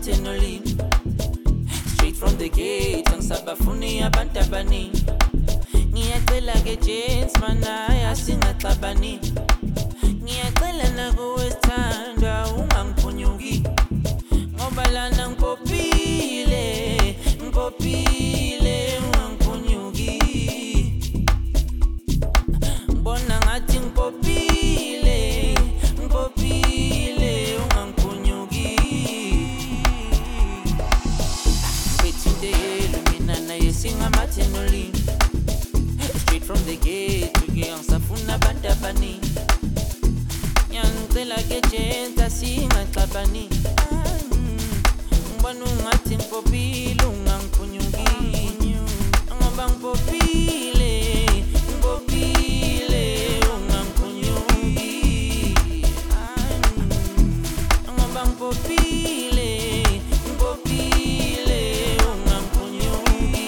singamathenolini. Straight from the gate angisabafuni abantu abaningi. Ngiyacela ke gents manaya singaxabani. Ngiyacela nakuwe sithandwa ungangiphunyuki. Ngoba lana ngiphophile ungangiphunyuki. Ngibona ngathi ngiphophile ungangiphunyuki. Bethinte yelo mina naye singamathenolini. Straight from the gate uke angisafuna abantu abaningi. Ngiyacela ke gents asingaxabani. Ngibona ungathi ngiphophile ungangiphunyuki. Ngoba ngiphophile ungangiphunyuki. Ngoba ngiphophile ungangiphunyuki.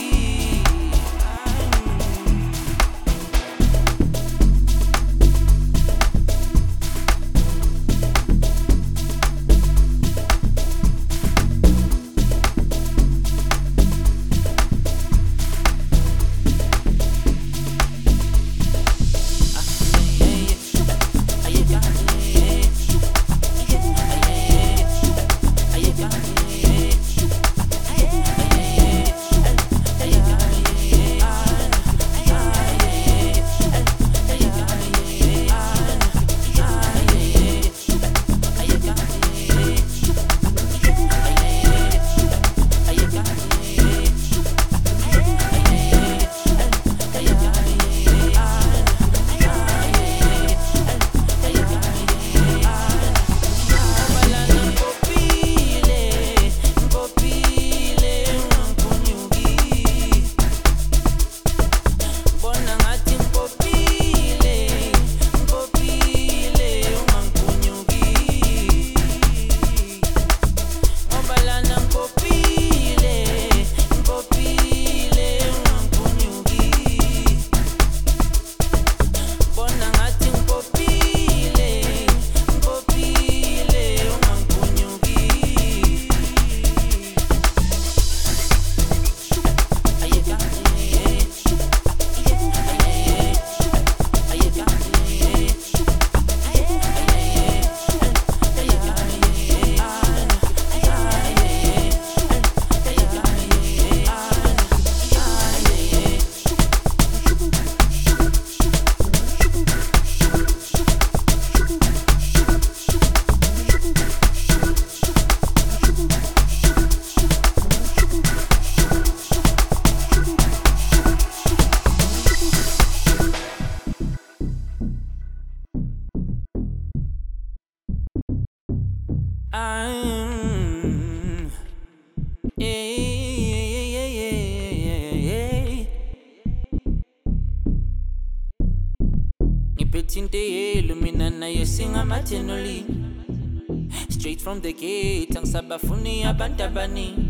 Ngibethinte yelo mina naye singamathenolini. Straight from the gate angisabafuni abantu abaningi.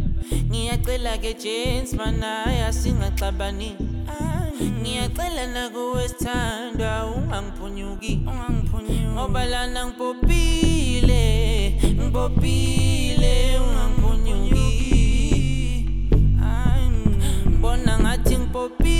Ngiyacela ke gents manaya singaxabani. Ngiyacela nakuwe sithandwa ungangiphunyuki. Ngoba lana ngiphophile ungangiphunyuki. Ngibona ngathi ngiphophile